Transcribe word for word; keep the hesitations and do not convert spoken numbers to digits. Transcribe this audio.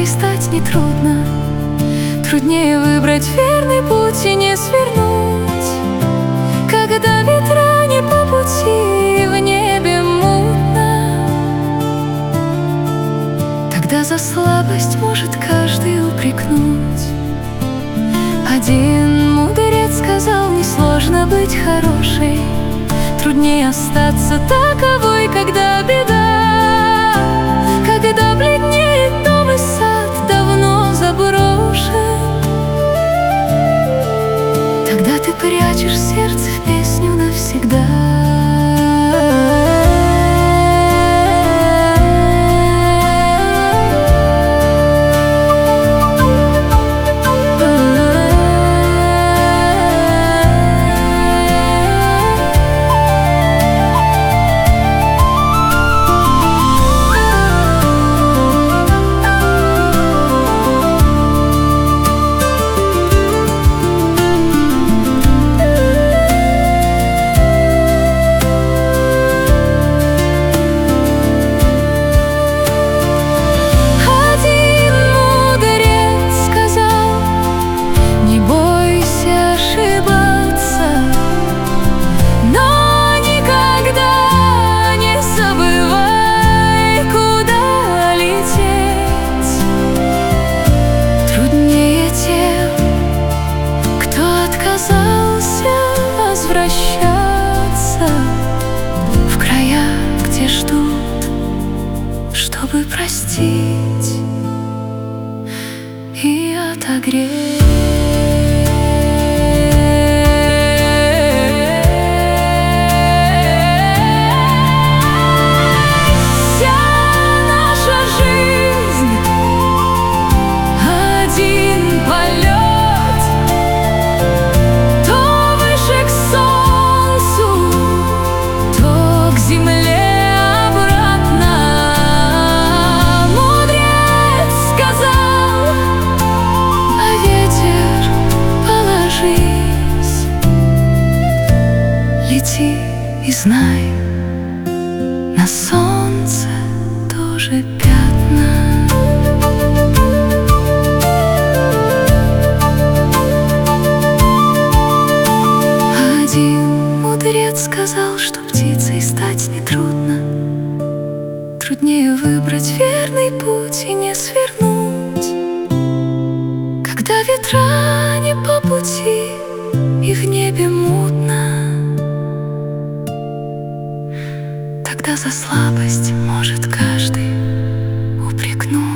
птицей стать нетрудно. Труднее выбрать верный путь и не свернуть, когда ветра не по пути, в небе мутно. Тогда за слабость может каждый упрекнуть. Один мудрец сказал: несложно быть хорошей, труднее остаться таковой, когда беда, когда бледнеет новый сад, давно заброшен. Тогда ты прячешь сердце в песню навсегда. Возвращаться в края, где ждут, чтобы простить и отогреть. Лети и знай, на солнце тоже пятна. Один мудрец сказал, что птицей стать нетрудно. Труднее выбрать верный путь и не свернуть, когда ветра не по пути и в небе мутно. Тогда за слабость может каждый упрекнуть.